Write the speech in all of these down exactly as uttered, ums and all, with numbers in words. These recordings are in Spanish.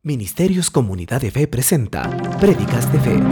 Ministerios Comunidad de Fe presenta Prédicas de Fe.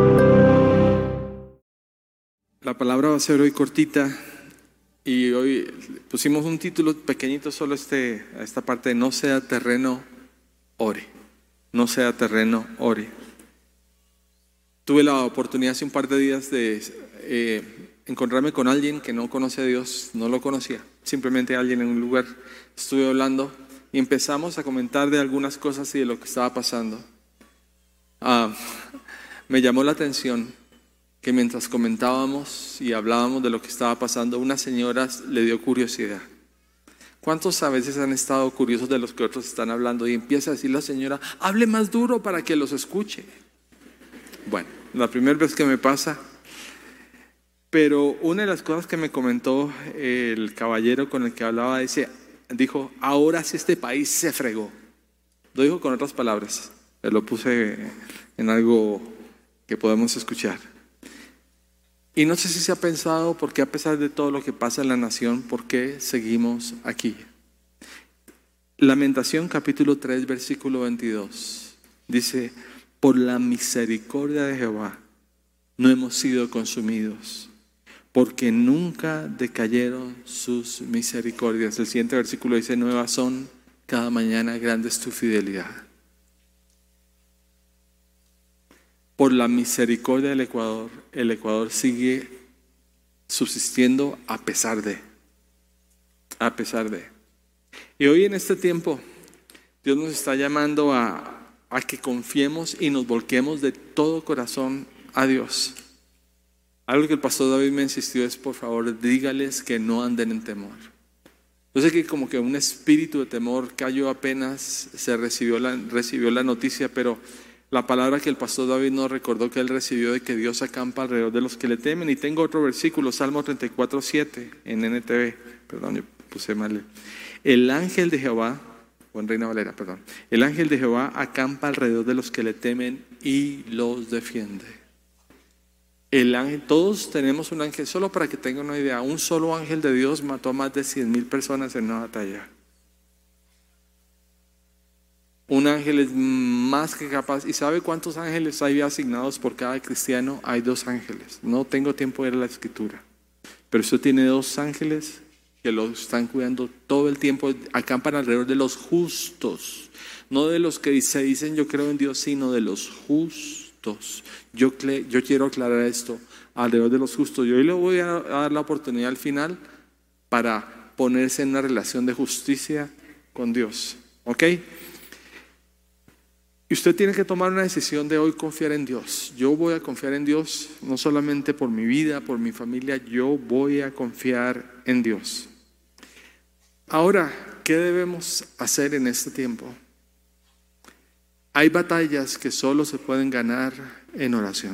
La palabra va a ser hoy cortita y hoy pusimos un título pequeñito, solo este, a esta parte de no sea terreno, ore. No sea terreno, ore. Tuve la oportunidad hace un par de días de eh, encontrarme con alguien que no conoce a Dios, no lo conocía, simplemente alguien en un lugar. Estuve hablando y empezamos a comentar de algunas cosas y de lo que estaba pasando. Ah, me llamó la atención que mientras comentábamos y hablábamos de lo que estaba pasando, una señora le dio curiosidad. ¿Cuántos a veces han estado curiosos de los que otros están hablando? Y empieza a decir la señora, hable más duro para que los escuche. Bueno, la primera vez que me pasa, pero una de las cosas que me comentó el caballero con el que hablaba, dice, dijo, ahora sí este país se fregó. Lo dijo con otras palabras, pero lo puse en algo que podemos escuchar. Y no sé si se ha pensado por qué a pesar de todo lo que pasa en la nación, por qué seguimos aquí. Lamentación capítulo tres versículo veintidós dice, por la misericordia de Jehová no hemos sido consumidos, porque nunca decayeron sus misericordias. El siguiente versículo dice, nuevas son cada mañana, grande es tu fidelidad. Por la misericordia del Ecuador, el Ecuador sigue subsistiendo a pesar de, a pesar de. Y hoy en este tiempo, Dios nos está llamando a, a que confiemos y nos volquemos de todo corazón a Dios. Algo que el pastor David me insistió es, por favor, dígales que no anden en temor. Yo sé que como que un espíritu de temor cayó apenas se recibió la, recibió la noticia, pero la palabra que el pastor David nos recordó que él recibió de que Dios acampa alrededor de los que le temen. Y tengo otro versículo, Salmo treinta y cuatro, siete, en N T V. Perdón, yo puse mal. El ángel de Jehová, o en Reina Valera, perdón. El ángel de Jehová acampa alrededor de los que le temen y los defiende. El ángel, todos tenemos un ángel, solo para que tengan una idea, un solo ángel de Dios mató a más de cien mil personas en una batalla. Un ángel es más que capaz. ¿Y sabe cuántos ángeles hay asignados por cada cristiano? Hay dos ángeles. No tengo tiempo de ir a la escritura, pero usted tiene dos ángeles que lo están cuidando todo el tiempo. Acampan alrededor de los justos, no de los que se dicen yo creo en Dios, sino de los justos. Yo, yo quiero aclarar esto, alrededor de los justos. Yo hoy le voy a dar la oportunidad al final para ponerse en una relación de justicia con Dios, ¿ok? Y usted tiene que tomar una decisión de hoy confiar en Dios. Yo voy a confiar en Dios, no solamente por mi vida, por mi familia, yo voy a confiar en Dios. Ahora, ¿qué debemos hacer en este tiempo? Hay batallas que solo se pueden ganar en oración.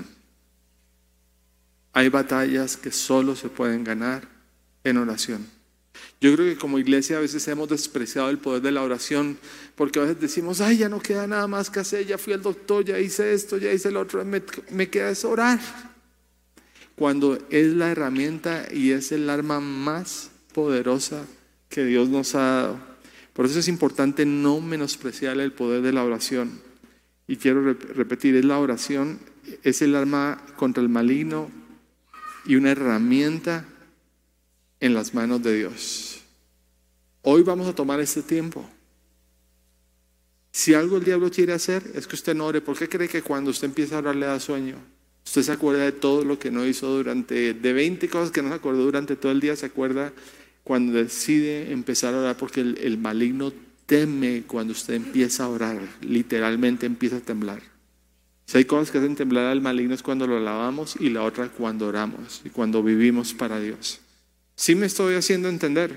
Hay batallas que solo se pueden ganar en oración. Yo creo que como iglesia a veces hemos despreciado el poder de la oración, porque a veces decimos, ay, ya no queda nada más que hacer, ya fui al doctor, ya hice esto, ya hice lo otro, me, me queda es orar. Cuando es la herramienta y es el arma más poderosa que Dios nos ha dado. Por eso es importante no menospreciar el poder de la oración. Y quiero rep- repetir, es la oración, es el arma contra el maligno y una herramienta en las manos de Dios. Hoy vamos a tomar este tiempo. Si algo el diablo quiere hacer es que usted no ore. ¿Por qué cree que cuando usted empieza a orar le da sueño? Usted se acuerda de todo lo que no hizo durante, de veinte cosas que no se acordó durante todo el día, se acuerda cuando decide empezar a orar, porque el, el maligno teme cuando usted empieza a orar, literalmente empieza a temblar. Si hay cosas que hacen temblar al maligno es cuando lo alabamos y la otra cuando oramos y cuando vivimos para Dios. ¿Sí me estoy haciendo entender?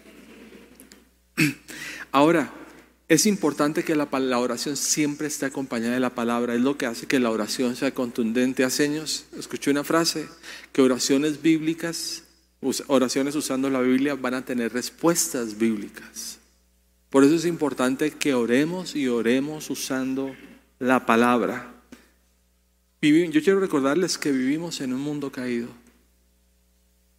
Ahora, es importante que la, la oración siempre esté acompañada de la palabra. Es lo que hace que la oración sea contundente. Hace años escuché una frase, que oraciones bíblicas, oraciones usando la Biblia van a tener respuestas bíblicas. Por eso es importante que oremos y oremos usando la palabra. Yo quiero recordarles que vivimos en un mundo caído,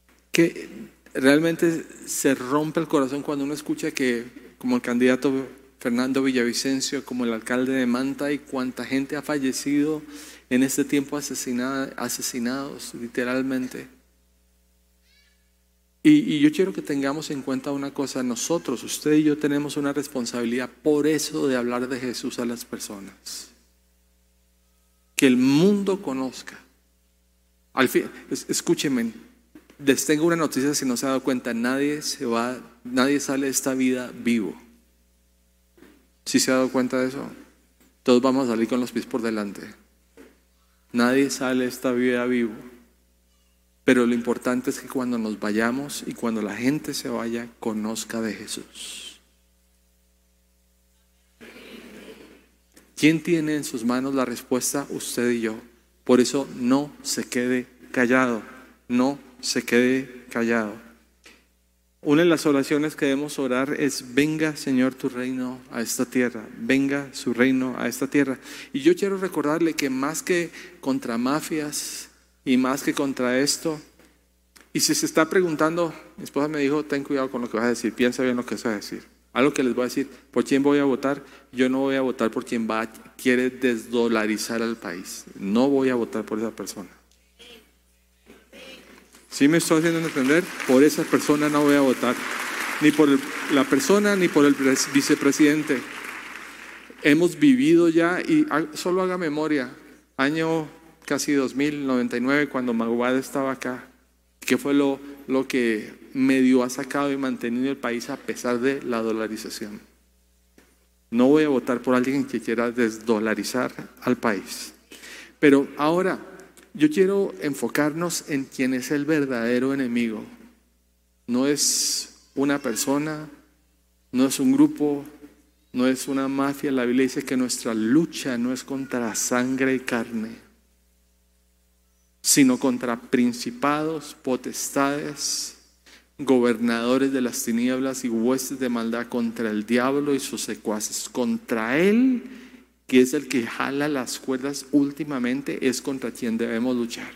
que realmente se rompe el corazón cuando uno escucha que, como el candidato Fernando Villavicencio como el alcalde de Manta y cuánta gente ha fallecido en este tiempo asesinada, asesinados literalmente. Y, y yo quiero que tengamos en cuenta una cosa, nosotros, usted y yo tenemos una responsabilidad por eso de hablar de Jesús a las personas. Que el mundo conozca. Al fin, escúchenme, les tengo una noticia si no se ha dado cuenta, nadie se va, nadie sale de esta vida vivo. ¿Sí se ha dado cuenta de eso? Todos vamos a salir con los pies por delante. Nadie sale de esta vida vivo. Pero lo importante es que cuando nos vayamos y cuando la gente se vaya, conozca de Jesús. ¿Quién tiene en sus manos la respuesta? Usted y yo. Por eso no se quede callado. No se quede callado. Una de las oraciones que debemos orar es: venga, Señor, tu reino a esta tierra. Venga su reino a esta tierra. Y yo quiero recordarle que más que contra mafias y más que contra esto, y si se está preguntando, mi esposa me dijo: ten cuidado con lo que vas a decir, piensa bien lo que vas a decir. Algo que les voy a decir: ¿por quién voy a votar? Yo no voy a votar por quien va, quiere desdolarizar al país. No voy a votar por esa persona. ¿Sí me estoy haciendo entender? Por esa persona no voy a votar. Ni por el, la persona, ni por el vicepresidente. Hemos vivido ya, y solo haga memoria, año casi dos mil noventa y nueve, cuando Maguad estaba acá. ¿Qué fue lo, lo que medio ha sacado y mantenido el país a pesar de la dolarización? No voy a votar por alguien que quiera desdolarizar al país. Pero ahora, yo quiero enfocarnos en quién es el verdadero enemigo. No es una persona, no es un grupo, no es una mafia. La Biblia dice que nuestra lucha no es contra sangre y carne, sino contra principados, potestades, gobernadores de las tinieblas y huestes de maldad, contra el diablo y sus secuaces. Contra él, que es el que jala las cuerdas últimamente, es contra quien debemos luchar.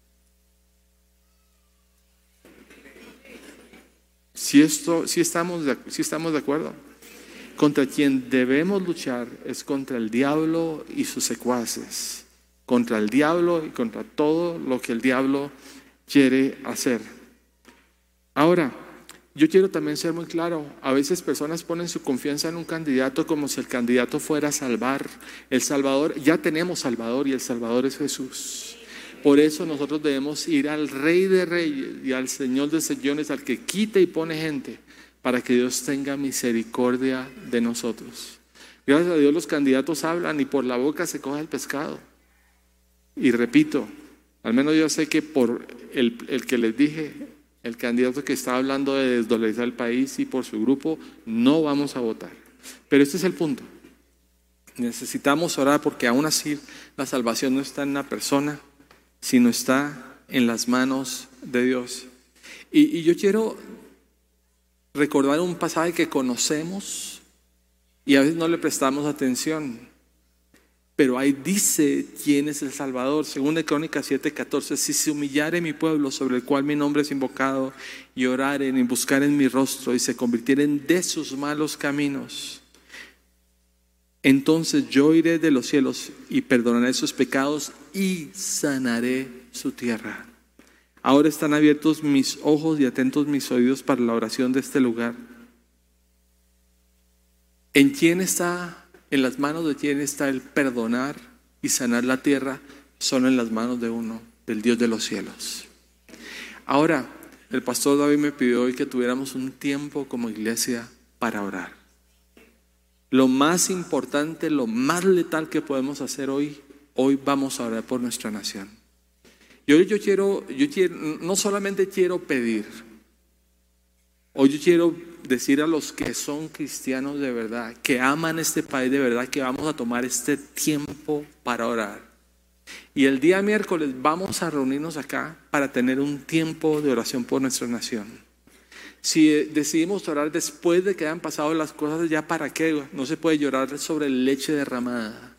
Si, esto, si, estamos de, si estamos de acuerdo, contra quien debemos luchar es contra el diablo y sus secuaces. Contra el diablo y contra todo lo que el diablo quiere hacer. Ahora, yo quiero también ser muy claro. A veces personas ponen su confianza en un candidato como si el candidato fuera a salvar. El Salvador, ya tenemos Salvador y el Salvador es Jesús. Por eso nosotros debemos ir al Rey de Reyes y al Señor de Señores, al que quita y pone gente, para que Dios tenga misericordia de nosotros. Gracias a Dios los candidatos hablan y por la boca se coge el pescado. Y repito, al menos yo sé que por el, el que les dije, el candidato que está hablando de desdolarizar el país y por su grupo, no vamos a votar. Pero este es el punto. Necesitamos orar porque aún así la salvación no está en la persona, sino está en las manos de Dios. Y, y yo quiero recordar un pasaje que conocemos y a veces no le prestamos atención. Pero ahí dice quién es el Salvador. Según de Crónicas siete catorce: si se humillare mi pueblo, sobre el cual mi nombre es invocado, y oraren y buscaren mi rostro, y se convirtieren de sus malos caminos, entonces yo iré de los cielos y perdonaré sus pecados y sanaré su tierra. Ahora están abiertos mis ojos y atentos mis oídos para la oración de este lugar. ¿En quién está? En las manos de quién está el perdonar y sanar la tierra. Solo en las manos de uno, del Dios de los cielos. Ahora, el pastor David me pidió hoy que tuviéramos un tiempo como iglesia para orar. Lo más importante, lo más letal que podemos hacer hoy, hoy vamos a orar por nuestra nación. Y hoy yo quiero, yo quiero, no solamente quiero pedir, hoy yo quiero decir a los que son cristianos de verdad, que aman este país de verdad, que vamos a tomar este tiempo para orar. Y el día miércoles vamos a reunirnos acá para tener un tiempo de oración por nuestra nación. Si decidimos orar después de que hayan pasado las cosas, ¿ya para qué? No se puede llorar sobre leche derramada.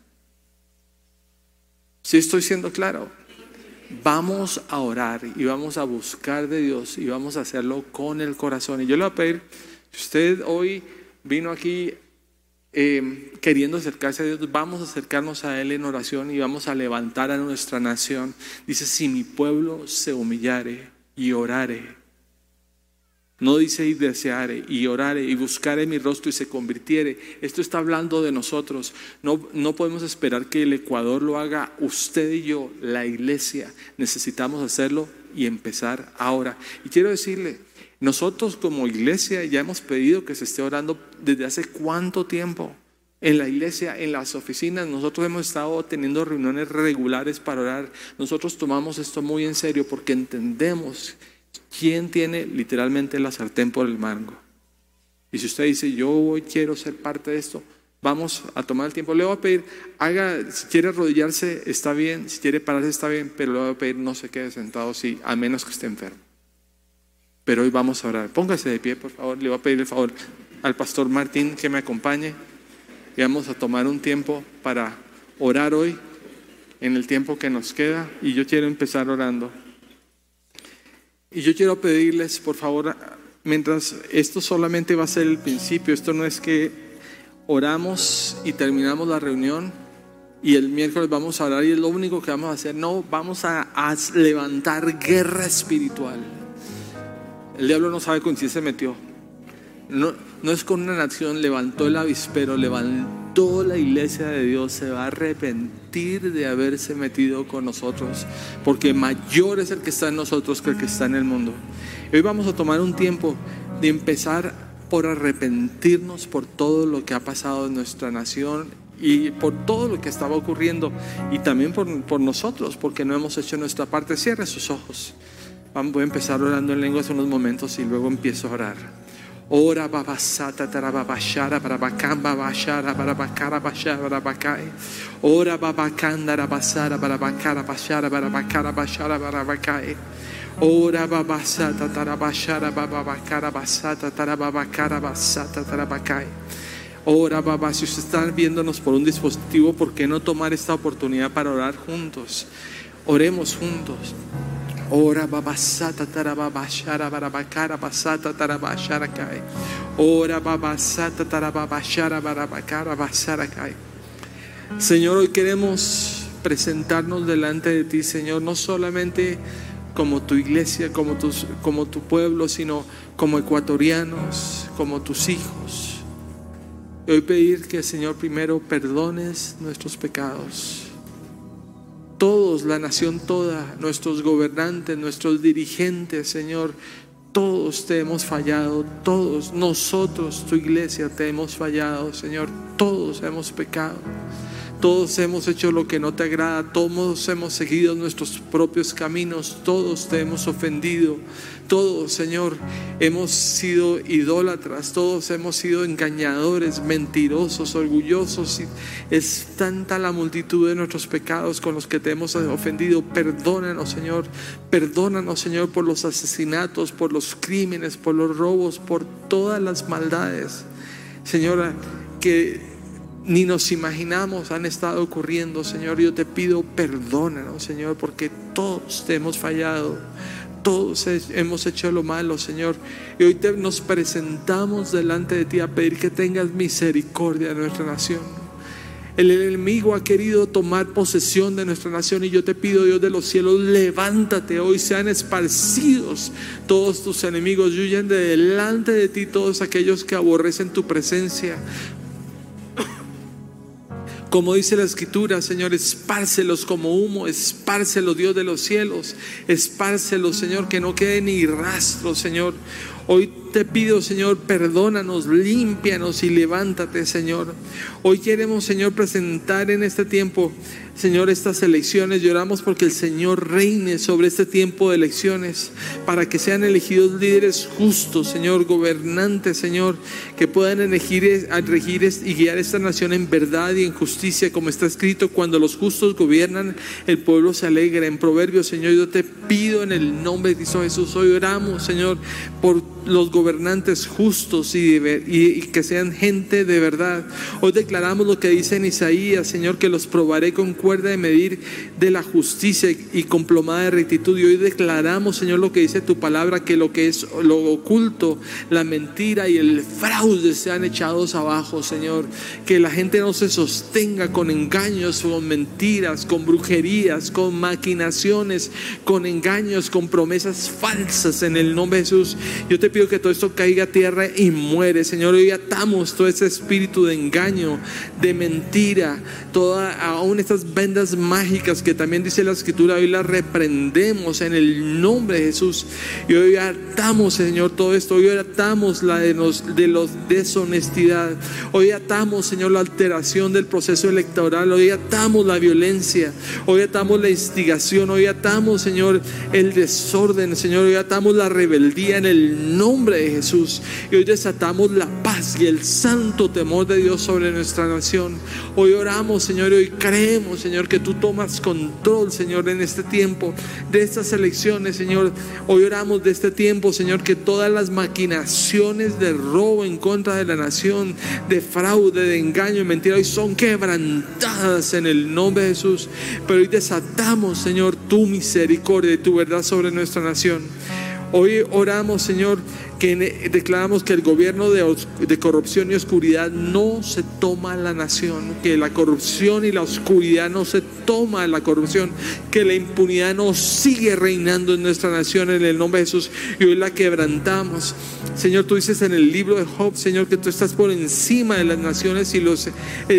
¿Sí estoy siendo claro? Vamos a orar y vamos a buscar de Dios y vamos a hacerlo con el corazón. Y yo le voy a pedir, si usted hoy vino aquí eh, queriendo acercarse a Dios, vamos a acercarnos a Él en oración y vamos a levantar a nuestra nación. Dice, si mi pueblo se humillare y orare. No dice y deseare y orare y buscare mi rostro y se convirtiere. Esto está hablando de nosotros. No, no podemos esperar que el Ecuador lo haga usted y yo, la iglesia. Necesitamos hacerlo y empezar ahora. Y quiero decirle, nosotros como iglesia ya hemos pedido que se esté orando desde hace cuánto tiempo. En la iglesia, en las oficinas, nosotros hemos estado teniendo reuniones regulares para orar. Nosotros tomamos esto muy en serio porque entendemos quién tiene literalmente la sartén por el mango. Y si usted dice, yo hoy quiero ser parte de esto, vamos a tomar el tiempo. Le voy a pedir, haga, si quiere arrodillarse está bien, si quiere pararse está bien, pero le voy a pedir no se quede sentado, sí, a menos que esté enfermo. Pero hoy vamos a orar. Póngase de pie, por favor. Le voy a pedir el favor al pastor Martín que me acompañe y vamos a tomar un tiempo para orar hoy en el tiempo que nos queda. Y yo quiero empezar orando. Y yo quiero pedirles, por favor, mientras esto solamente va a ser el principio, esto no es que oramos y terminamos la reunión y el miércoles vamos a orar y es lo único que vamos a hacer. No, vamos a, a levantar guerra espiritual. El diablo no sabe con quién se metió. No, no es con una nación, levantó el avispero, levantó la iglesia de Dios. Se va a arrepentir de haberse metido con nosotros, porque mayor es el que está en nosotros que el que está en el mundo. Hoy vamos a tomar un tiempo de empezar por arrepentirnos por todo lo que ha pasado en nuestra nación y por todo lo que estaba ocurriendo, y también por, por nosotros, porque no hemos hecho nuestra parte. Cierre sus ojos. Voy a empezar orando en lenguas unos momentos y luego empiezo a orar. Ora babasata tarabashara barabakamba bashara barabakara bashara barabakai. Ora babakanda rabasara barabakara bashara barabakara bashara barabakai. Ora babasata tarabashara babakara basata tarabakara basata tarabakai. Ora babá, si usted está viéndonos por un dispositivo, ¿por qué no tomar esta oportunidad para orar juntos? Oremos juntos. Ora babasata tarabashara barabakara basata tarabashara kai. Ora babasata tarabashara barabakara basara kai. Señor, hoy queremos presentarnos delante de ti, Señor, no solamente como tu iglesia, como, tus, como tu pueblo, sino como ecuatorianos, como tus hijos. Y hoy pedir que, Señor, primero perdones nuestros pecados. Todos, la nación toda, nuestros gobernantes, nuestros dirigentes, Señor, todos te hemos fallado, todos, nosotros, tu iglesia, te hemos fallado, Señor, todos hemos pecado, todos hemos hecho lo que no te agrada, todos hemos seguido nuestros propios caminos, todos te hemos ofendido, todos, Señor, hemos sido idólatras, todos hemos sido engañadores, mentirosos, orgullosos, y es tanta la multitud de nuestros pecados con los que te hemos ofendido. Perdónanos, Señor, perdónanos, Señor, por los asesinatos, por los crímenes, por los robos, por todas las maldades, Señor, que ni nos imaginamos han estado ocurriendo, Señor. Yo te pido, perdónanos, Señor, porque todos te hemos fallado, todos hemos hecho lo malo, Señor. Y hoy te, nos presentamos delante de ti a pedir que tengas misericordia de nuestra nación. El enemigo ha querido tomar posesión de nuestra nación y yo te pido, Dios de los cielos, levántate hoy, sean esparcidos todos tus enemigos, y huyan de delante de ti todos aquellos que aborrecen tu presencia. Como dice la Escritura, Señor, espárcelos como humo, espárcelos, Dios de los cielos, espárcelos, Señor, que no quede ni rastro, Señor. Hoy te pido, Señor, perdónanos, límpianos y levántate, Señor. Hoy queremos, Señor, presentar en este tiempo, Señor, estas elecciones. Lloramos porque el Señor reine sobre este tiempo de elecciones, para que sean elegidos líderes justos, Señor, gobernantes, Señor, que puedan elegir, regir y guiar esta nación en verdad y en justicia, como está escrito: cuando los justos gobiernan, el pueblo se alegra. En Proverbios, Señor, yo te pido en el nombre de Cristo Jesús, hoy oramos, Señor, por los gobernantes justos y, de, y, y que sean gente de verdad. Hoy declaramos lo que dice en Isaías, Señor, que los probaré con cuerda de medir de la justicia y con plomada de rectitud. Y hoy declaramos, Señor, lo que dice tu palabra, que lo que es lo oculto, la mentira y el fraude sean echados abajo, Señor. Que la gente no se sostenga con engaños, con mentiras, con brujerías, con maquinaciones, con engaños, con promesas falsas, en el nombre de Jesús. Yo te pido que todo esto caiga a tierra y muere, Señor. Hoy atamos todo ese espíritu de engaño, de mentira, toda, aún estas vendas mágicas que también dice la Escritura, hoy las reprendemos en el nombre de Jesús. Y hoy atamos, Señor, todo esto. Hoy atamos la de los, de los deshonestidad. Hoy atamos, Señor, la alteración del proceso electoral. Hoy atamos la violencia. Hoy atamos la instigación. Hoy atamos, Señor, el desorden, Señor. Hoy atamos la rebeldía en el nombre de Jesús. Y hoy desatamos la paz y el santo temor de Dios sobre nuestra nación. Hoy oramos, Señor, y hoy creemos, Señor, que tú tomas control, Señor, en este tiempo de estas elecciones, Señor. Hoy oramos de este tiempo, Señor, que todas las maquinaciones de robo en contra de la nación, de fraude, de engaño y mentira, hoy son quebrantadas en el nombre de Jesús. Pero hoy desatamos, Señor, tu misericordia y tu verdad sobre nuestra nación. Hoy oramos, Señor, que declaramos que el gobierno de, de corrupción y oscuridad no se toma a la nación, que la corrupción y la oscuridad no se toma a la corrupción, que la impunidad no sigue reinando en nuestra nación en el nombre de Jesús, y hoy la quebrantamos. Señor, tú dices en el libro de Job, Señor, que tú estás por encima de las naciones y, los,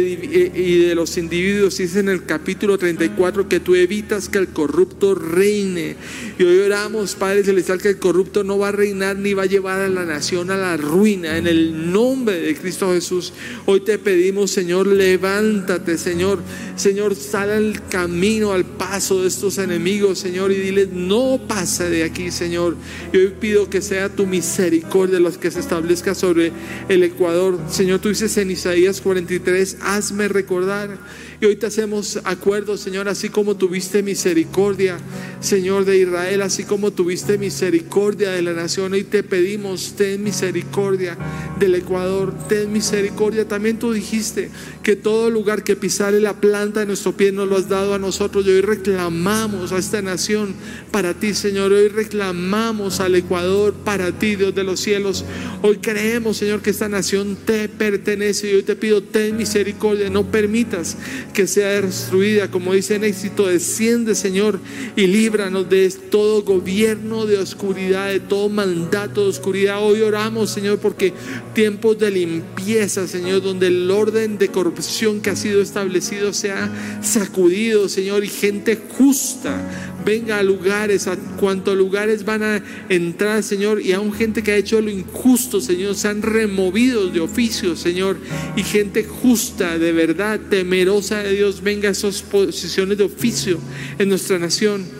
y de los individuos. Dice en el capítulo treinta y cuatro que tú evitas que el corrupto reine, y hoy oramos, Padre Celestial, que el corrupto no va a reinar ni va a llevar a la nación a la ruina, en el nombre de Cristo Jesús. Hoy te pedimos, Señor, levántate, Señor. Señor, sal al camino, al paso de estos enemigos, Señor, y diles, no pase de aquí, Señor. Y hoy pido que sea tu misericordia los que se establezca sobre el Ecuador. Señor, tú dices en Isaías cuarenta y tres, hazme recordar. Y hoy te hacemos acuerdo, Señor, así como tuviste misericordia, Señor, de Israel, así como tuviste misericordia de la nación, hoy te pedimos, ten misericordia del Ecuador, ten misericordia. También tú dijiste que todo lugar que pisare la planta de nuestro pie nos lo has dado a nosotros, y hoy reclamamos a esta nación para ti, Señor. Hoy reclamamos al Ecuador para ti, Dios de los cielos. Hoy creemos, Señor, que esta nación te pertenece, y hoy te pido, ten misericordia, no permitas que sea destruida. Como dice en Éxito, desciende, Señor, y líbranos de todo gobierno de oscuridad, de todo mandato de oscuridad. Hoy oramos, Señor, porque tiempos de limpieza, Señor, donde el orden de corrupción que ha sido establecido sea sacudido, Señor, y gente justa venga a lugares, a cuantos lugares van a entrar, Señor, y aún gente que ha hecho lo injusto, Señor, sean removidos de oficio, Señor, y gente justa, de verdad, temerosa de Dios, venga a esas posiciones de oficio en nuestra nación.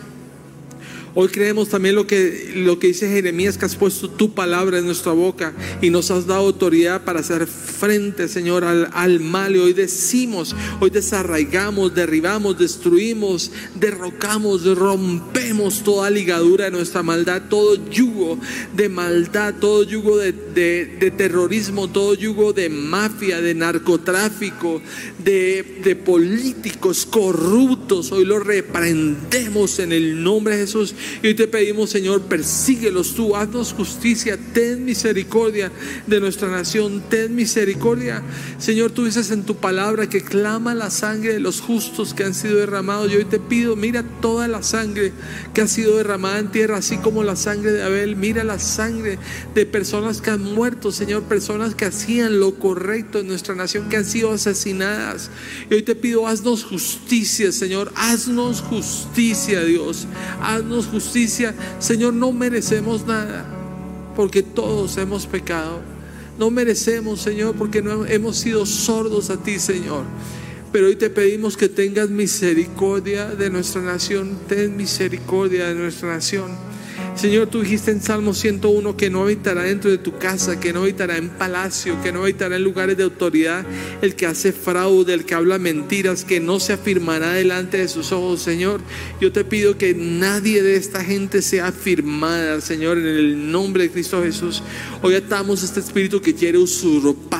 Hoy creemos también lo que, lo que dice Jeremías, que has puesto tu palabra en nuestra boca y nos has dado autoridad para hacer frente, Señor, al, al mal. Y hoy decimos, hoy desarraigamos, derribamos, destruimos, derrocamos, rompemos toda ligadura de nuestra maldad, todo yugo de maldad, todo yugo de, de, de terrorismo, todo yugo de mafia, de narcotráfico, de, de políticos corruptos. Hoy lo reprendemos en el nombre de Jesús. Y hoy te pedimos, Señor, persíguelos tú, haznos justicia, ten misericordia de nuestra nación, ten misericordia. Señor, tú dices en tu palabra que clama la sangre de los justos que han sido derramados. Y hoy te pido, mira toda la sangre que ha sido derramada en tierra, así como la sangre de Abel. Mira la sangre de personas que han muerto, Señor, personas que hacían lo correcto en nuestra nación, que han sido asesinadas. Y hoy te pido, haznos justicia, Señor, haznos justicia, Dios, haznos justicia. Señor, no merecemos nada porque todos hemos pecado. No merecemos, Señor, porque no hemos sido sordos a ti, Señor. Pero hoy te pedimos que tengas misericordia de nuestra nación. Ten misericordia de nuestra nación. Señor, tú dijiste en Salmo ciento uno que no habitará dentro de tu casa, que no habitará en palacio, que no habitará en lugares de autoridad el que hace fraude, el que habla mentiras, que no se afirmará delante de sus ojos. Señor, yo te pido que nadie de esta gente sea afirmada, Señor, en el nombre de Cristo Jesús. Hoy atamos este espíritu que quiere usurpar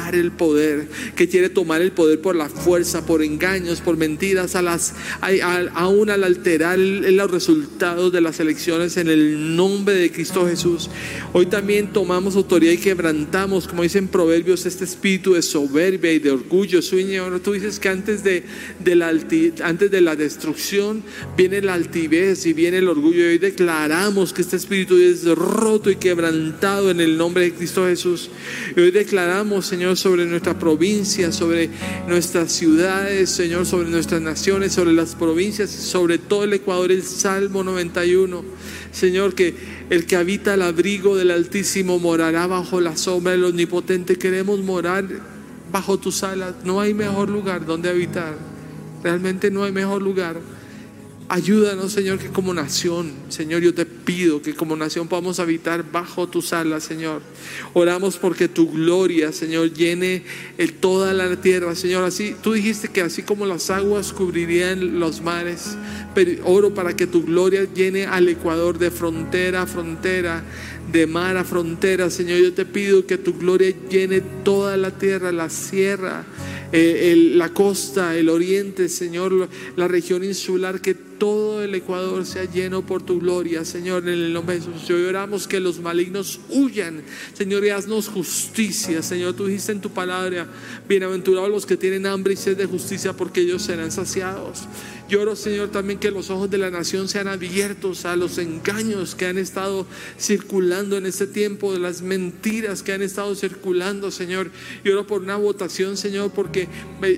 tomar el poder, que quiere tomar el poder por la fuerza, por engaños, por mentiras, a las, a, a, aún al alterar los resultados de las elecciones, en el nombre de Cristo Jesús. Hoy también tomamos autoridad y quebrantamos, como dicen Proverbios, este espíritu de soberbia y de orgullo. Señor, tú dices que antes de, de la alti, antes de la destrucción viene la altivez y viene el orgullo. Y hoy declaramos que este espíritu es roto y quebrantado en el nombre de Cristo Jesús. Y hoy declaramos, Señor, sobre nuestra provincia, sobre nuestras ciudades, Señor, sobre nuestras naciones, sobre las provincias, sobre todo el Ecuador, el Salmo noventa y uno. Señor, que el que habita al abrigo del Altísimo morará bajo la sombra del Omnipotente. Queremos morar bajo tus alas. No hay mejor lugar donde habitar. Realmente no hay mejor lugar. Ayúdanos, Señor, que como nación, Señor, yo te pido que como nación podamos habitar bajo tus alas, Señor. Oramos porque tu gloria, Señor, llene el, toda la tierra, Señor. Así, tú dijiste que así como las aguas cubrirían los mares, pero oro para que tu gloria llene al Ecuador de frontera a frontera, de mar a frontera, Señor. Yo te pido que tu gloria llene toda la tierra, la sierra, eh, el, la costa, el oriente, Señor, la región insular, que todo el Ecuador sea lleno por tu gloria, Señor, en el nombre de Jesús. Hoy oramos que los malignos huyan, Señor, y haznos justicia, Señor. Tú dijiste en tu palabra: bienaventurados los que tienen hambre y sed de justicia, porque ellos serán saciados. Yo oro, Señor, también que los ojos de la nación sean abiertos a los engaños que han estado circulando en este tiempo, de las mentiras que han estado circulando, Señor. Y oro por una votación, Señor, porque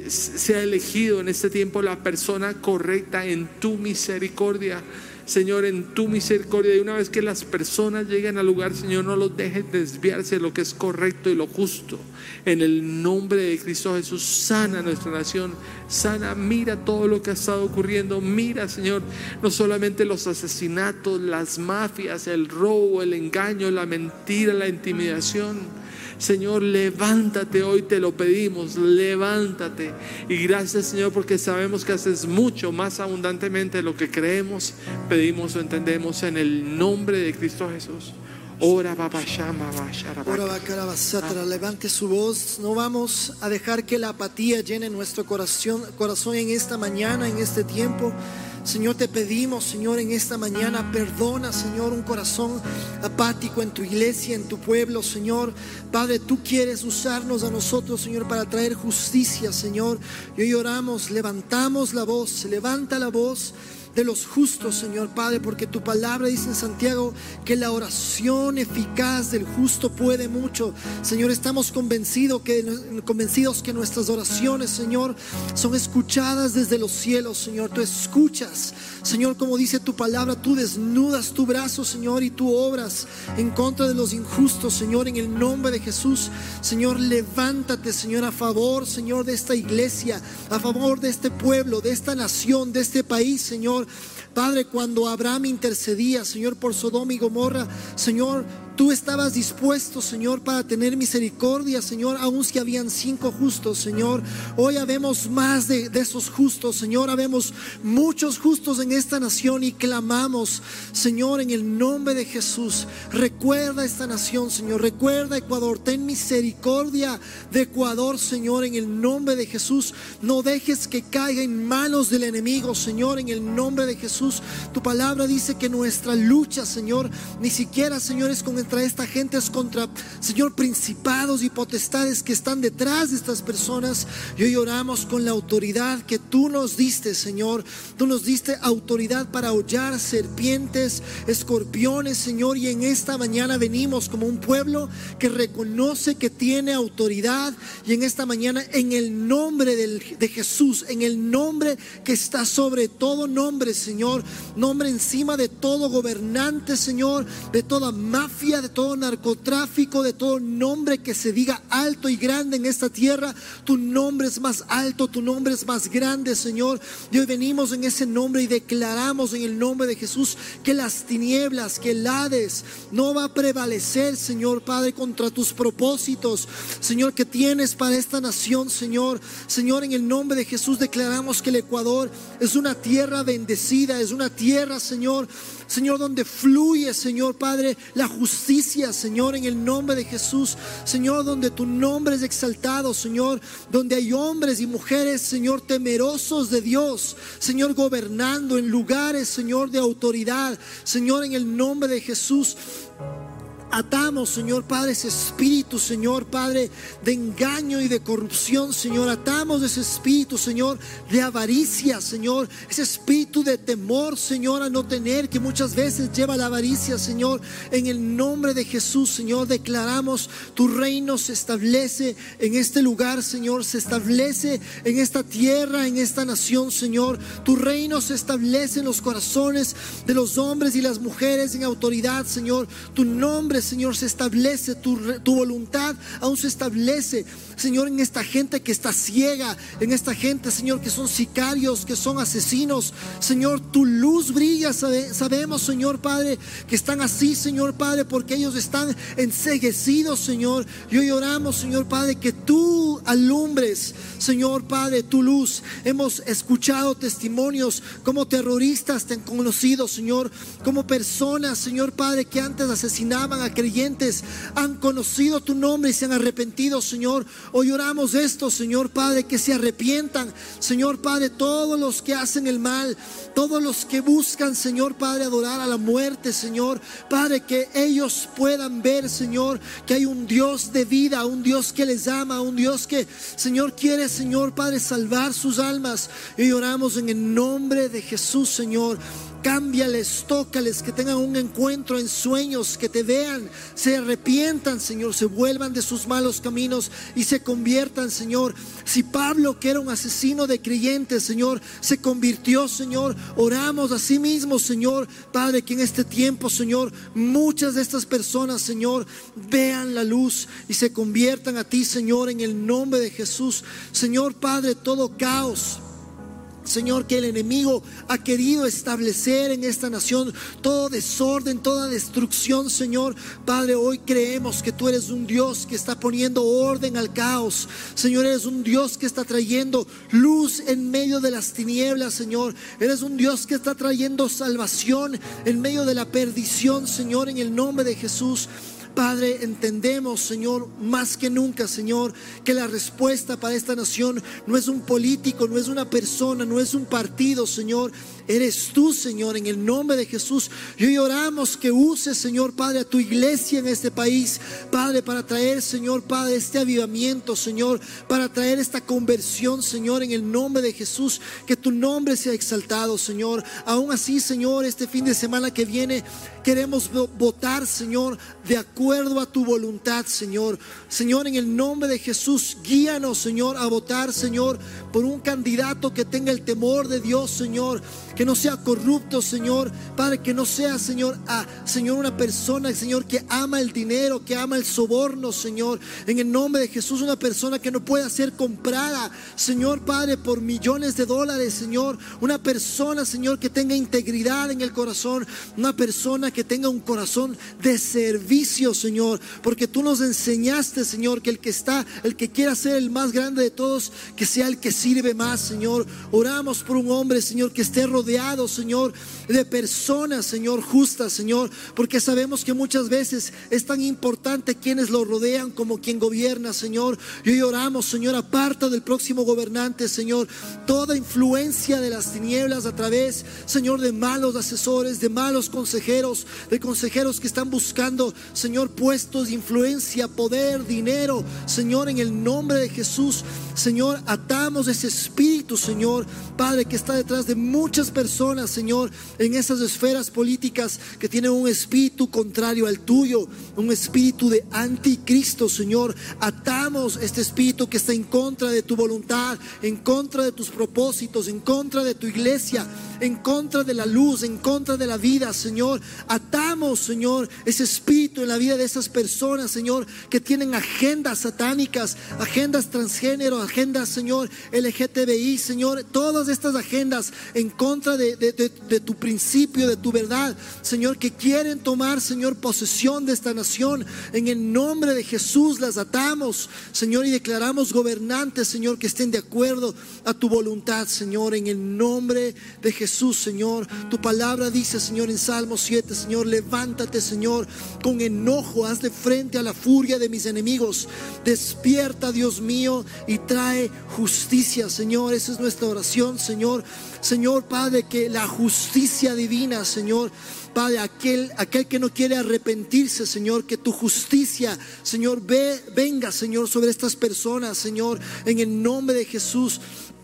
sea elegido en este tiempo la persona correcta en tu misericordia, Señor, en tu misericordia. Y una vez que las personas lleguen al lugar, Señor, no los dejes desviarse de lo que es correcto y lo justo. En el nombre de Cristo Jesús, sana nuestra nación, sana, mira todo lo que ha estado ocurriendo. Mira, Señor, no solamente los asesinatos, las mafias, el robo, el engaño, la mentira, la intimidación. Señor, levántate hoy, te lo pedimos, levántate. Y gracias, Señor, porque sabemos que haces mucho más abundantemente de lo que creemos, pedimos o entendemos, en el nombre de Cristo Jesús. Ora, baba, shama, Ora, bacarabasatra, levante su voz. No vamos a dejar que la apatía llene nuestro corazón, corazón en esta mañana, en este tiempo. Señor, te pedimos, Señor, en esta mañana, perdona, Señor, un corazón apático en tu iglesia, en tu pueblo, Señor. Padre, tú quieres usarnos a nosotros, Señor, para traer justicia, Señor. Y hoy oramos, levantamos la voz, levanta la voz de los justos, Señor Padre, porque tu palabra dice en Santiago que la oración eficaz del justo puede mucho. Señor, estamos convencidos que, convencidos que nuestras oraciones, Señor, son escuchadas desde los cielos, Señor. Tú escuchas, Señor, como dice tu palabra, tú desnudas tu brazo, Señor, y tú obras en contra de los injustos, Señor, en el nombre de Jesús. Señor, levántate, Señor, a favor, Señor, de esta iglesia, a favor de este pueblo, de esta nación, de este país, Señor. Padre, cuando Abraham intercedía, Señor, por Sodoma y Gomorra, Señor, tú estabas dispuesto, Señor, para tener misericordia, Señor, aun si habían cinco justos, Señor. Hoy habemos más de, de esos justos, Señor. Habemos muchos justos en esta nación y clamamos, Señor, en el nombre de Jesús. Recuerda esta nación, Señor. Recuerda Ecuador. Ten misericordia de Ecuador, Señor, en el nombre de Jesús. No dejes que caiga en manos del enemigo, Señor, en el nombre de Jesús. Tu palabra dice que nuestra lucha, Señor, ni siquiera, Señor, es con contra esta gente, es contra, Señor, principados y potestades que están detrás de estas personas. Y hoy oramos con la autoridad que tú nos diste, Señor. Tú nos diste autoridad para hollar serpientes, escorpiones, Señor. Y en esta mañana venimos como un pueblo que reconoce que tiene autoridad. Y en esta mañana, en el nombre del, de Jesús, en el nombre que está sobre todo nombre, Señor, nombre encima de todo gobernante, Señor, de toda mafia, de todo narcotráfico, de todo nombre que se diga alto y grande en esta tierra. Tu nombre es más alto, tu nombre es más grande, Señor. Y hoy venimos en ese nombre y declaramos en el nombre de Jesús que las tinieblas, que el Hades no va a prevalecer, Señor Padre, contra tus propósitos, Señor, que tienes para esta nación, Señor. Señor, en el nombre de Jesús declaramos que el Ecuador es una tierra bendecida, es una tierra, Señor, Señor, donde fluye, Señor Padre, la justicia justicia, Señor, en el nombre de Jesús. Señor, donde tu nombre es exaltado, Señor, donde hay hombres y mujeres, Señor, temerosos de Dios, Señor, gobernando en lugares, Señor, de autoridad. Señor, en el nombre de Jesús, atamos, Señor Padre, ese espíritu, Señor Padre, de engaño y de corrupción, Señor. Atamos ese espíritu, Señor, de avaricia, Señor. Ese espíritu de temor, Señor, a no tener, que muchas veces lleva a la avaricia, Señor. En el nombre de Jesús, Señor, declaramos tu reino se establece en este lugar, Señor. Se establece en esta tierra, en esta nación, Señor. Tu reino se establece en los corazones de los hombres y las mujeres en autoridad, Señor. Tu nombre, Señor, se establece, tu, tu voluntad aún se establece, Señor, en esta gente que está ciega, en esta gente, Señor, que son sicarios, que son asesinos. Señor, tu luz brilla. Sabe, sabemos, Señor Padre, que están así, Señor Padre, porque ellos están enceguecidos, Señor. Y hoy oramos, Señor Padre, que tú alumbres, Señor Padre, tu luz. Hemos escuchado testimonios como terroristas te han conocido, Señor, como personas, Señor Padre, que antes asesinaban a creyentes, han conocido tu nombre y se han arrepentido, Señor. Hoy oramos esto, Señor Padre, que se arrepientan, Señor Padre, todos los que hacen el mal, todos los que buscan, Señor Padre, adorar a la muerte, Señor Padre, que ellos puedan ver, Señor, que hay un Dios de vida, un Dios que les ama, un Dios que, Señor, quiere, Señor Padre, salvar sus almas. Y hoy oramos en el nombre de Jesús, Señor. Cámbiales, tócales, que tengan un encuentro en sueños, que te vean, se arrepientan, Señor, se vuelvan de sus malos caminos y se conviertan, Señor. Si Pablo, que era un asesino de creyentes, Señor, se convirtió, Señor, oramos a sí mismo, Señor Padre, que en este tiempo, Señor, muchas de estas personas, Señor, vean la luz y se conviertan a ti, Señor, en el nombre de Jesús. Señor Padre, todo caos, Señor, que el enemigo ha querido establecer en esta nación, todo desorden, toda destrucción, Señor Padre, hoy creemos que tú eres un Dios que está poniendo orden al caos. Señor, eres un Dios que está trayendo luz en medio de las tinieblas, Señor. Eres un Dios que está trayendo salvación en medio de la perdición, Señor, en el nombre de Jesús. Padre, entendemos, Señor, más que nunca, Señor, que la respuesta para esta nación no es un político, no es una persona, no es un partido, Señor. Eres tú, Señor, en el nombre de Jesús. Y hoy oramos que uses, Señor Padre, a tu iglesia en este país, Padre, para traer, Señor Padre, este avivamiento, Señor, para traer esta conversión, Señor, en el nombre de Jesús. Que tu nombre sea exaltado, Señor. Aún así, Señor, este fin de semana que viene queremos votar, Señor, de acuerdo a tu voluntad, Señor. Señor, en el nombre de Jesús, guíanos, Señor, a votar, Señor, por un candidato que tenga el temor de Dios, Señor, que no sea corrupto, Señor, Padre, que no sea, Señor, a, Señor, una persona, Señor, que ama el dinero, que ama el soborno, Señor. En el nombre de Jesús, una persona que no pueda ser comprada, Señor Padre, por millones de dólares, Señor. Una persona, Señor, que tenga integridad en el corazón, una persona que tenga un corazón de servicio, Señor, porque tú nos enseñaste, Señor, que el que está, el que quiera ser el más grande de todos, que sea el que sirve más, Señor. Oramos por un hombre, Señor, que esté rodeado, Señor, de personas, Señor, justas, Señor, porque sabemos que muchas veces es tan importante quienes lo rodean como quien gobierna, Señor. Y hoy oramos, Señor, aparta del próximo gobernante, Señor, toda influencia de las tinieblas a través, Señor, de malos asesores, de malos consejeros, de consejeros que están buscando, Señor, puestos de influencia, poder, dinero, Señor, en el nombre de Jesús. Señor, atamos ese espíritu, Señor, Padre, que está detrás de muchas personas, Señor, en esas esferas políticas que tienen un espíritu contrario al tuyo, un espíritu de anticristo, Señor. Atamos este espíritu que está en contra de tu voluntad, en contra de tus propósitos, en contra de tu iglesia, en contra de la luz, en contra de la vida, Señor. Atamos, Señor, ese espíritu en la vida vida de esas personas, Señor, que tienen agendas satánicas, agendas transgénero, agendas, Señor, L G T B I, Señor, todas estas agendas en contra de, de, de, de tu principio, de tu verdad, Señor, que quieren tomar, Señor, posesión de esta nación. En el nombre de Jesús las atamos, Señor, y declaramos gobernantes, Señor, que estén de acuerdo a tu voluntad, Señor, en el nombre de Jesús, Señor. Tu palabra dice, Señor, en Salmo siete, Señor, levántate, Señor, con enojo, hazle frente a la furia de mis enemigos. Despierta, Dios mío, y trae justicia, Señor. Esa es nuestra oración, Señor. Señor, Padre, que la justicia divina, Señor, Padre, aquel, aquel que no quiere arrepentirse, Señor, que tu justicia, Señor, ve, venga, Señor, sobre estas personas, Señor, en el nombre de Jesús.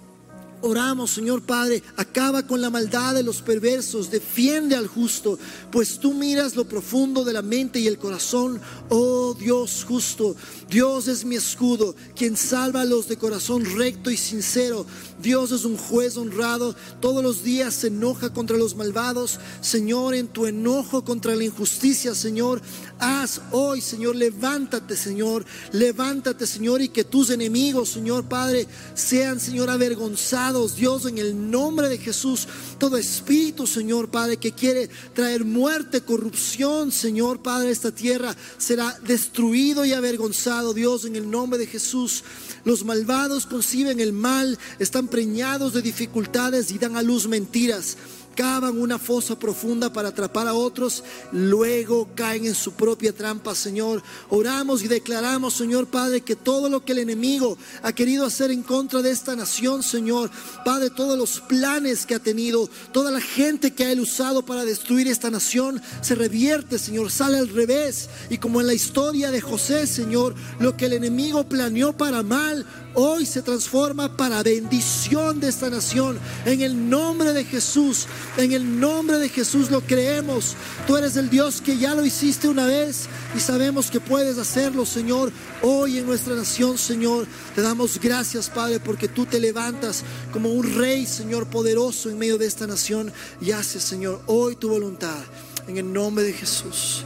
Oramos, Señor Padre, acaba con la maldad de los perversos, defiende al justo, pues tú miras lo profundo de la mente y el corazón. Oh Dios justo, Dios es mi escudo, quien salva a los de corazón recto y sincero. Dios es un juez honrado, todos los días se enoja contra los malvados. Señor, en tu enojo contra la injusticia, Señor, haz hoy, Señor, levántate, Señor, levántate, Señor, y que tus enemigos, Señor Padre, sean, Señor, avergonzados. Dios, en el nombre de Jesús, todo espíritu, Señor Padre, que quiere traer muerte, corrupción, Señor Padre, a esta tierra, será destruido y avergonzado. Dios, en el nombre de Jesús. Los malvados conciben el mal, están preñados de dificultades y dan a luz mentiras. Cavan una fosa profunda para atrapar a otros, luego caen en su propia trampa, Señor. Oramos y declaramos, Señor Padre, que todo lo que el enemigo ha querido hacer en contra de esta nación, Señor Padre, todos los planes que ha tenido, toda la gente que ha él usado para destruir esta nación, se revierte, Señor, sale al revés. Y como en la historia de José, Señor, lo que el enemigo planeó para mal, hoy se transforma para bendición de esta nación. En el nombre de Jesús, en el nombre de Jesús lo creemos. Tú eres el Dios que ya lo hiciste una vez y sabemos que puedes hacerlo, Señor, hoy en nuestra nación, Señor. Te damos gracias, Padre, porque tú te levantas como un rey, Señor, poderoso en medio de esta nación y haces, Señor, hoy tu voluntad. En el nombre de Jesús.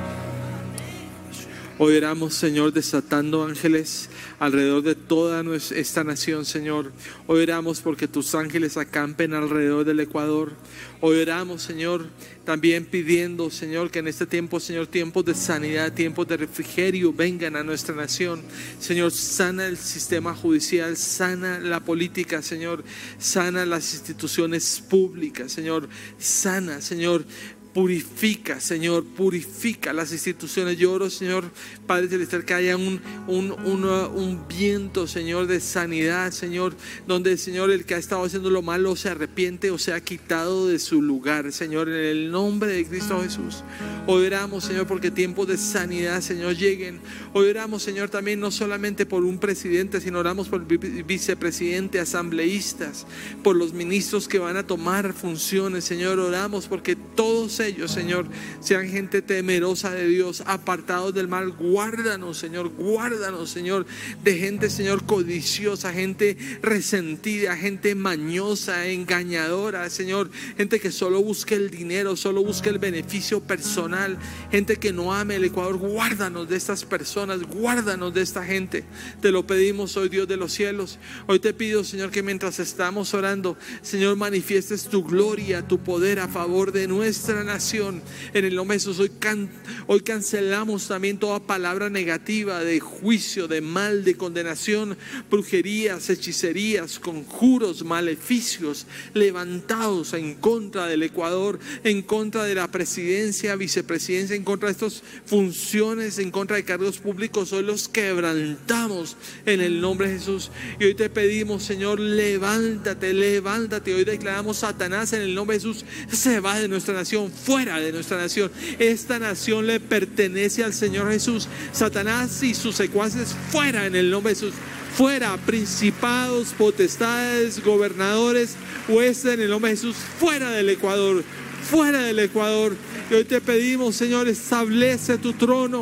Hoy oramos, Señor, desatando ángeles alrededor de toda nuestra, esta nación, Señor. Hoy oramos porque tus ángeles acampen alrededor del Ecuador. Hoy oramos, Señor, también pidiendo, Señor, que en este tiempo, Señor, tiempos de sanidad, tiempos de refrigerio vengan a nuestra nación. Señor, sana el sistema judicial, sana la política, Señor, sana las instituciones públicas, Señor, sana, Señor. Purifica, Señor, purifica las instituciones. Yo oro, Señor, Padre Celestial, que haya un, un, un, un viento, Señor, de sanidad, Señor, donde, Señor, el que ha estado haciendo lo malo se arrepiente o sea quitado de su lugar, Señor, en el nombre de Cristo Jesús. Hoy oramos, Señor, porque tiempos de sanidad, Señor, lleguen. Hoy oramos, Señor, también no solamente por un presidente, sino oramos por el vicepresidente, asambleístas, por los ministros que van a tomar funciones, Señor. Oramos porque todos ellos, Señor, sean gente temerosa de Dios, apartados del mal. Guárdanos, Señor, guárdanos, Señor, de gente, Señor, codiciosa, gente resentida, gente mañosa, engañadora, Señor, gente que solo busque el dinero, solo busque el beneficio personal, gente que no ame el Ecuador. Guárdanos de estas personas, guárdanos de esta gente. Te lo pedimos hoy, Dios de los cielos. Hoy te pido, Señor, que mientras estamos orando, Señor, manifiestes tu gloria, tu poder a favor de nuestra nación. En el nombre de Jesús, hoy, can, hoy cancelamos también toda palabra negativa de juicio, de mal, de condenación, brujerías, hechicerías, conjuros, maleficios levantados en contra del Ecuador, en contra de la presidencia, vicepresidencia, en contra de estas funciones, en contra de cargos públicos. Hoy los quebrantamos en el nombre de Jesús. Y hoy te pedimos, Señor, levántate, levántate. Hoy declaramos: Satanás, en el nombre de Jesús, se va de nuestra nación, fuera de nuestra nación. Esta nación le pertenece al Señor Jesús. Satanás y sus secuaces, fuera en el nombre de Jesús. Fuera, principados, potestades, gobernadores, huestes, en el nombre de Jesús, fuera del Ecuador, fuera del Ecuador. Y hoy te pedimos, Señor, establece tu trono,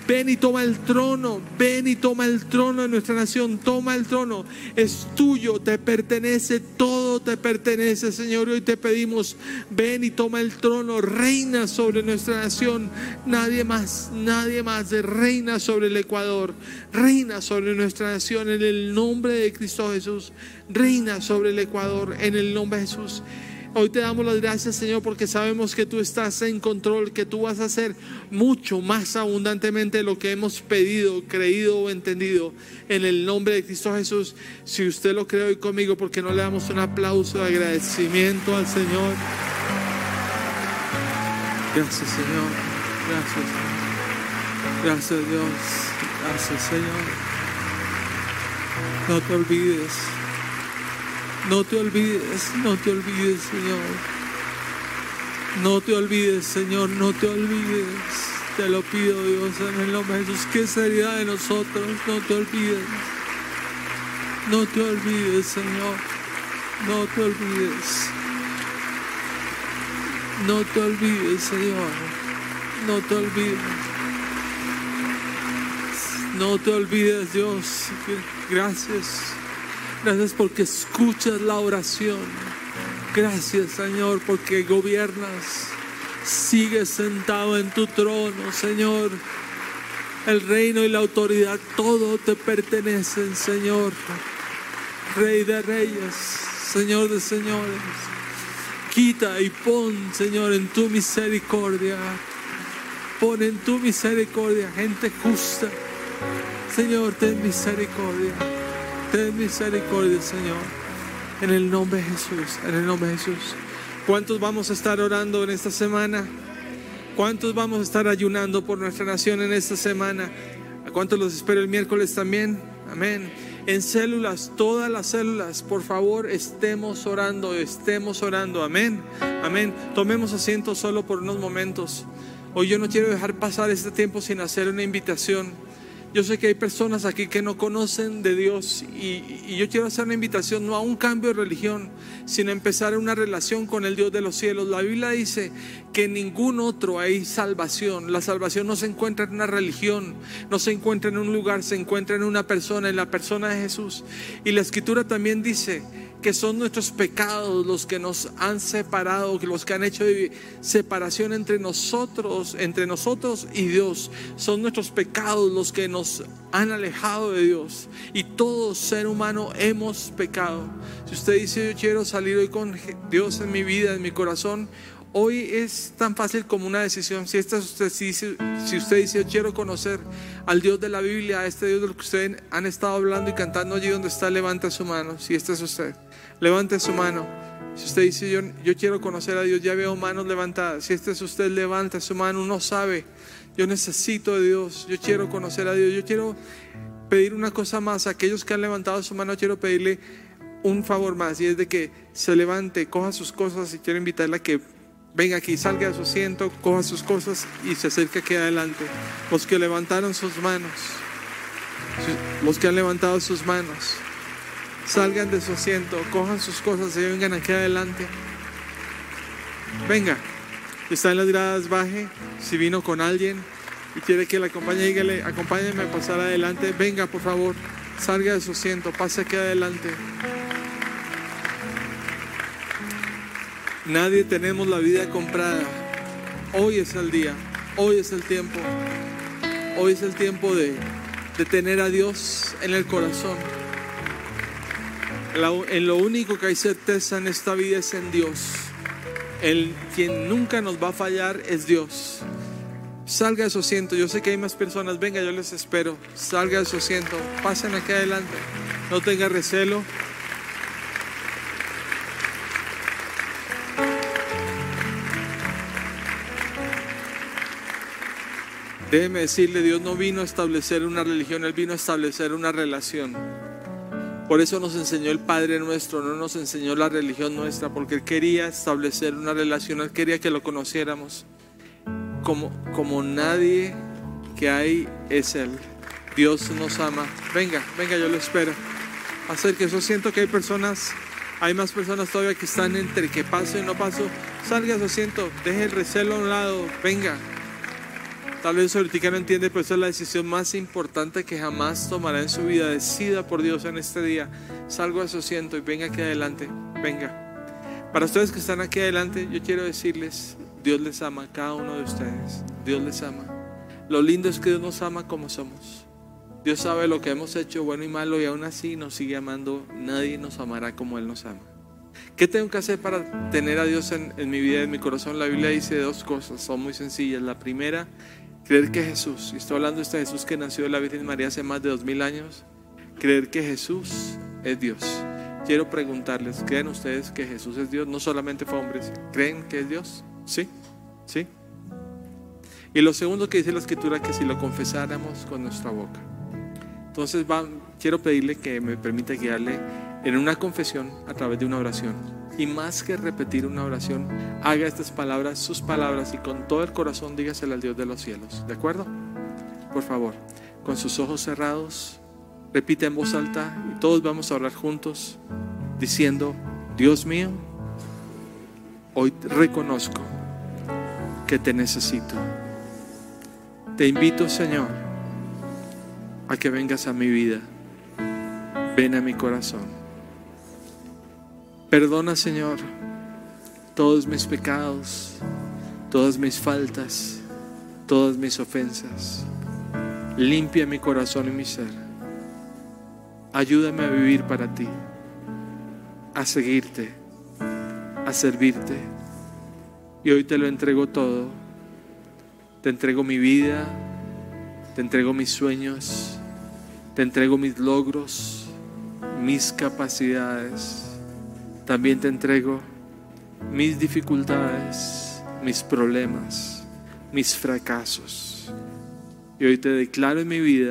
Ven y toma el trono, ven y toma el trono de nuestra nación, toma el trono, es tuyo, te pertenece, todo te pertenece, Señor. Hoy te pedimos, ven y toma el trono, reina sobre nuestra nación, nadie más, nadie más, reina sobre el Ecuador, reina sobre nuestra nación en el nombre de Cristo Jesús, reina sobre el Ecuador en el nombre de Jesús. Hoy te damos las gracias, Señor, porque sabemos que tú estás en control, que tú vas a hacer mucho más abundantemente de lo que hemos pedido, creído o entendido en el nombre de Cristo Jesús. Si usted lo cree hoy conmigo, ¿por qué no le damos un aplauso de agradecimiento al Señor? Gracias, Señor. Gracias. Gracias, Dios. Gracias, Señor. No te olvides. No te olvides, no te olvides, Señor. No te olvides, Señor, no te olvides. Te lo pido, Dios, en el nombre de Jesús. ¿Qué sería de nosotros? No te olvides. No te olvides, Señor. No te olvides. No te olvides, Señor. No te olvides. No te olvides, Dios. Gracias. Gracias porque escuchas la oración. Gracias, Señor, porque gobiernas. Sigues sentado en tu trono, Señor. El reino y la autoridad, todo te pertenecen, Señor. Rey de reyes, Señor de señores. Quita y pon, Señor, en tu misericordia. Pon en tu misericordia gente justa. Señor, ten misericordia. Ten misericordia, Señor, en el nombre de Jesús, en el nombre de Jesús. ¿Cuántos vamos a estar orando en esta semana? ¿Cuántos vamos a estar ayunando por nuestra nación en esta semana? ¿A cuántos los espero el miércoles también? Amén. En células, todas las células, por favor, estemos orando, estemos orando. Amén, amén. Tomemos asiento solo por unos momentos. Hoy yo no quiero dejar pasar este tiempo sin hacer una invitación. Yo sé que hay personas aquí que no conocen de Dios y, y yo quiero hacer una invitación no a un cambio de religión, sino a empezar una relación con el Dios de los cielos. La Biblia dice que en ningún otro hay salvación. La salvación no se encuentra en una religión, no se encuentra en un lugar, se encuentra en una persona, en la persona de Jesús. Y la Escritura también dice que son nuestros pecados los que nos han separado, los que han hecho separación entre nosotros, entre nosotros y Dios. Son nuestros pecados los que nos han alejado de Dios. Y todo ser humano hemos pecado. Si usted dice, yo quiero salir hoy con Dios en mi vida, en mi corazón, hoy es tan fácil como una decisión. Si, esta usted, si, si usted dice, yo quiero conocer al Dios de la Biblia, a este Dios del que ustedes han estado hablando y cantando, allí donde está, levante su mano. Si este es usted, levante su mano. Si usted dice, yo, yo quiero conocer a Dios, ya veo manos levantadas. Si este es usted, levante su mano. Uno sabe, yo necesito de Dios, yo quiero conocer a Dios. Yo quiero pedir una cosa más. A aquellos que han levantado su mano, quiero pedirle un favor más, y es de que se levante, coja sus cosas, y quiero invitarle a que venga aquí, salga de su asiento, coja sus cosas y se acerque aquí adelante. Los que levantaron sus manos, los que han levantado sus manos, salgan de su asiento, cojan sus cosas y vengan aquí adelante. Venga, si está en las gradas, baje. Si vino con alguien y quiere que le acompañe, dígale, acompáñenme a pasar adelante. Venga, por favor, salga de su asiento, pase aquí adelante. Nadie tenemos la vida comprada. Hoy es el día, hoy es el tiempo. Hoy es el tiempo de, de tener a Dios en el corazón. La, en lo único que hay certeza en esta vida es en Dios. El quien nunca nos va a fallar es Dios. Salga de su asiento. Yo sé que hay más personas. Venga, yo les espero. Salga de su asiento. Pasen aquí adelante. No tenga recelo. Déjeme decirle, Dios no vino a establecer una religión, Él vino a establecer una relación. Por eso nos enseñó el Padre Nuestro, no nos enseñó la religión nuestra, porque Él quería establecer una relación, Él quería que lo conociéramos. Como, como nadie que hay es Él. Dios nos ama. Venga, venga, yo lo espero. Acérquese. Yo siento que hay personas, hay más personas todavía que están entre que paso y no paso. Salga de su asiento, deje el recelo a un lado, venga. Tal vez ahorita no entiende, pero esa es la decisión más importante que jamás tomará en su vida. Decida por Dios en este día. Salgo de su asiento y venga aquí adelante. Venga. Para ustedes que están aquí adelante, yo quiero decirles, Dios les ama a cada uno de ustedes. Dios les ama. Lo lindo es que Dios nos ama como somos. Dios sabe lo que hemos hecho, bueno y malo, y aún así nos sigue amando. Nadie nos amará como Él nos ama. ¿Qué tengo que hacer para tener a Dios en, en mi vida, en mi corazón? La Biblia dice dos cosas, son muy sencillas. La primera, creer que Jesús, y estoy hablando de este Jesús que nació de la Virgen María hace más de dos mil años, creer que Jesús es Dios. Quiero preguntarles, ¿creen ustedes que Jesús es Dios? No solamente fue hombre, ¿creen que es Dios? ¿Sí? ¿Sí? Y lo segundo que dice la Escritura, que si lo confesáramos con nuestra boca. Entonces va, quiero pedirle que me permita guiarle en una confesión a través de una oración. Y más que repetir una oración, haga estas palabras, sus palabras, y con todo el corazón dígasela al Dios de los cielos. ¿De acuerdo? Por favor, con sus ojos cerrados, repite en voz alta y todos vamos a orar juntos diciendo: Dios mío, hoy reconozco que te necesito. Te invito, Señor, a que vengas a mi vida. Ven a mi corazón. Perdona, Señor, todos mis pecados, todas mis faltas, todas mis ofensas. Limpia mi corazón y mi ser. Ayúdame a vivir para ti, a seguirte, a servirte. Y hoy te lo entrego todo. Te entrego mi vida, te entrego mis sueños, te entrego mis logros, mis capacidades. También te entrego mis dificultades, mis problemas, mis fracasos. Y hoy te declaro en mi vida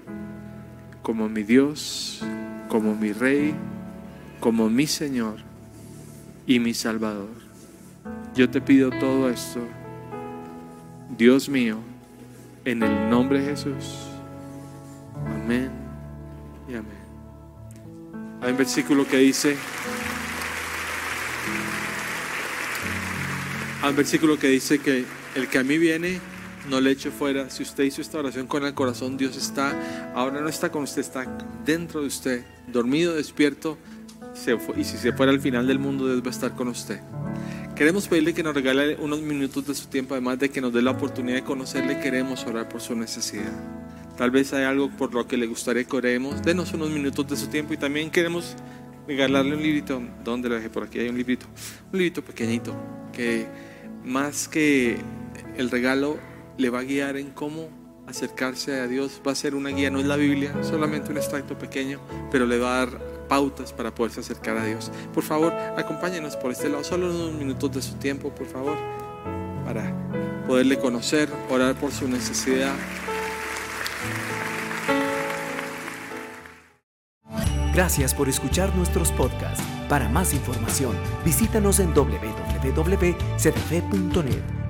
como mi Dios, como mi Rey, como mi Señor y mi Salvador. Yo te pido todo esto, Dios mío, en el nombre de Jesús. Amén y amén. Hay un versículo que dice, hay un versículo que dice que el que a mí viene, no le echo fuera. Si usted hizo esta oración con el corazón, Dios está, ahora no está con usted, está dentro de usted, dormido, despierto, se fue, y si se fuera al final del mundo, Dios va a estar con usted. Queremos pedirle que nos regale unos minutos de su tiempo, además de que nos dé la oportunidad de conocerle. Queremos orar por su necesidad. Tal vez hay algo por lo que le gustaría que oremos. Denos unos minutos de su tiempo, y también queremos regalarle un librito. ¿Dónde lo dejé? Por aquí hay un librito, un librito pequeñito, que más que el regalo le va a guiar en cómo acercarse a Dios. Va a ser una guía, no es la Biblia, solamente un extracto pequeño, pero le va a dar pautas para poderse acercar a Dios. Por favor, acompáñenos por este lado, solo unos minutos de su tiempo, por favor, para poderle conocer, orar por su necesidad. Gracias por escuchar nuestros podcasts. Para más información, visítanos en doble u doble u doble u punto c d f punto net.